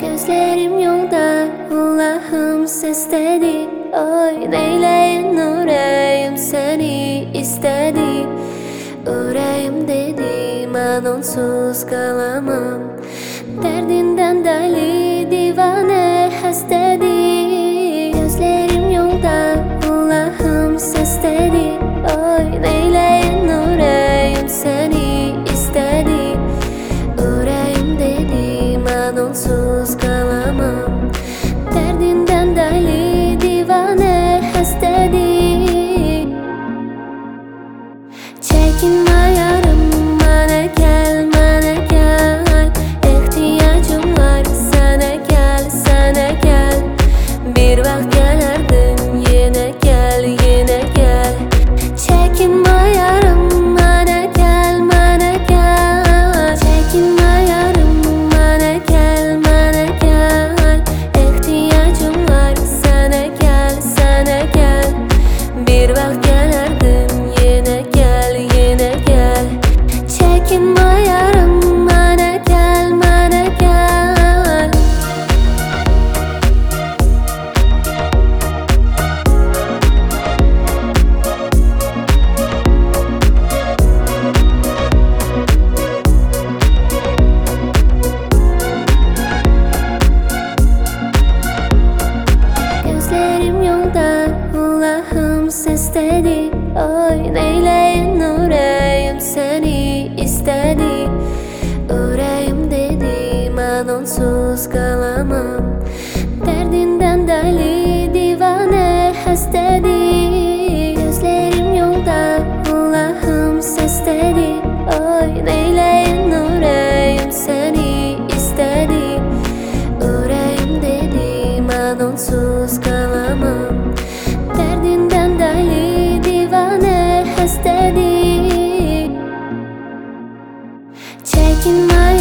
Gözlerim yolda, Allah'ım sesleri. Oy neyleyin yüreğim seni istedi. Yüreğim dedi, ben onsuz kalamam. Derdinden deli divane hastedi. Gözlerim yolda, Allah'ım sesleri. Oy neyleyin yüreğim seni istedi. Yüreğim dedi, ben onsuz kalamam. Derdinden deli divane hastedi. Çekinme yarım, bana gel, bana gel. İhtiyacım var, sana gel, sana gel. Bir vakit gelerdin, yine gel, yine gel. Çekinme yarım, bana gel, bana gel. Çekinme yarım, bana gel, bana gel. İhtiyacım var, sana gel, sana gel. Bir vakit gelerdin, yine gel, yine gel. Çekinme yarım, bana gel, bana gel. Gözlerim yolda, Allah'ım sesleri. Oy neyleyin yüreğim seni istedi. Yüreğim dedi, ben onsuz kalamam. Derdinden deli divane hastedi. Gözlerim yolda, Allah'ım sesleri. Oy neyleyin yüreğim seni istedi. Yüreğim dedi, ben onsuz kalamam. Derdinden deli divane hastedi. Çekinme